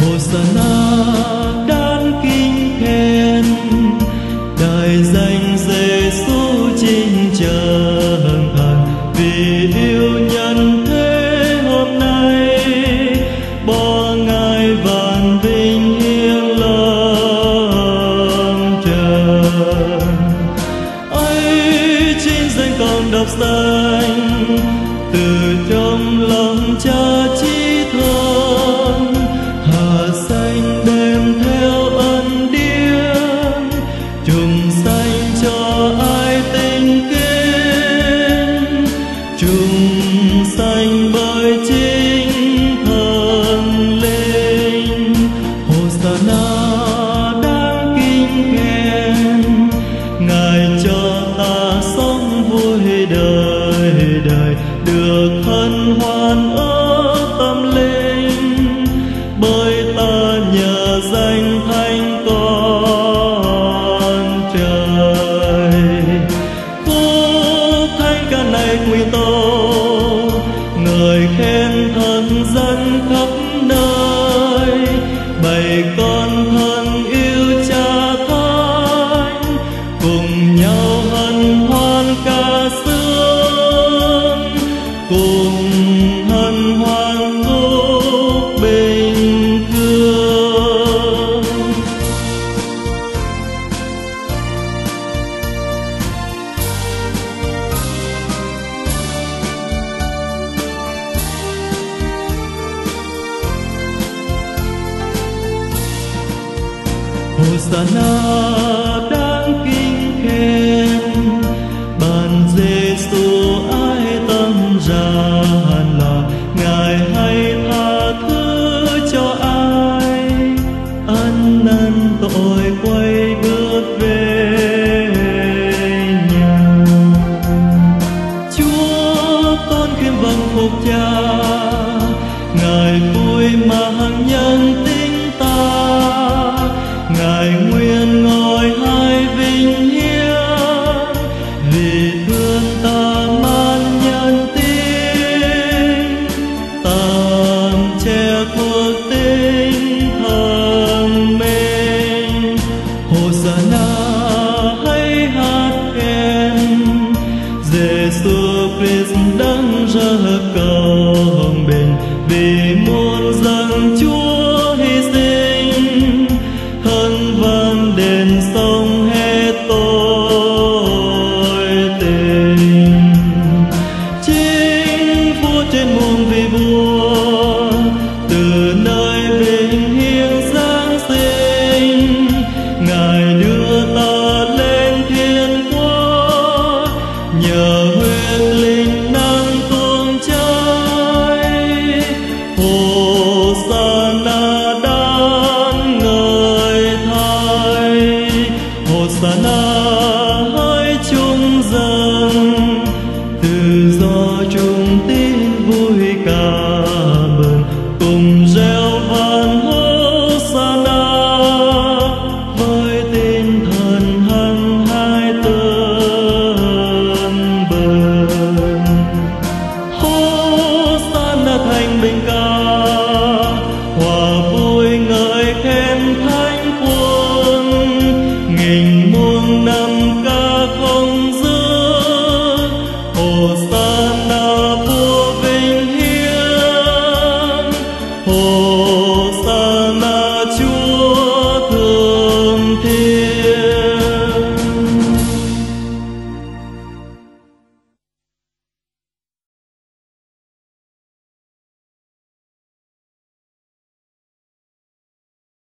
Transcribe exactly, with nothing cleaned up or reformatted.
Hosanna đan kinh khen, đại danh Giêsu chính chân thành, vì yêu nhân thế hôm nay, bỏ ngài vạn vinh hiến lòng trần. Ấy chính danh con đọc danh, từ trong lòng Cha chí thân, hạ sanh đem theo ân điển, trùng sanh cho ai tinh kính, trùng sanh bởi chính thần linh. Hosanna đáng kính khen, ngài cho ta sống vui đời đời, được hân hoan ở tâm linh, bởi ta nhờ danh Thánh Con Trời. Phúc thánh ca này quy tô, người khen thần dân khắp nơi, bày con thân yêu Cha Thánh, cùng nhau hân hoan ca sướng, cùng hân hoan phúc bình thường. Hosanna đáng kính khen, ban Giêsu ai tâm gian là, ngài hay tha thứ cho ai ân năn tội quay bước về nhà. Chúa con khiêm vâng phục Cha, ngài vui mang nhân tính ta, ngài nguyên ngồi hai vinh hiển, vì thương ta man nhân tính, tạm che cuộc tinh thần mình. Hosanna hãy hát khen, Giêsu Christ đấng rất công bình, vì muôn dân Chúa hy sinh, thân vang đền sông hết tội tình. Chính vua trên muôn vị vua, từ nơi vinh hiển giáng sinh, ngài đưa ta lên thiên quốc, nhờ huyết linh năng tuôn cháy. Hosanna đan ngợi thay, Hosanna hỡi chúng dân, tự do trung tín vui ca mừng, cùng reo vang Hosanna với tinh thần hăng hai tưng bừng. Hosanna thanh bình ca, hòa vui ngợi khen Thánh Quân, nghìn muôn năm ca không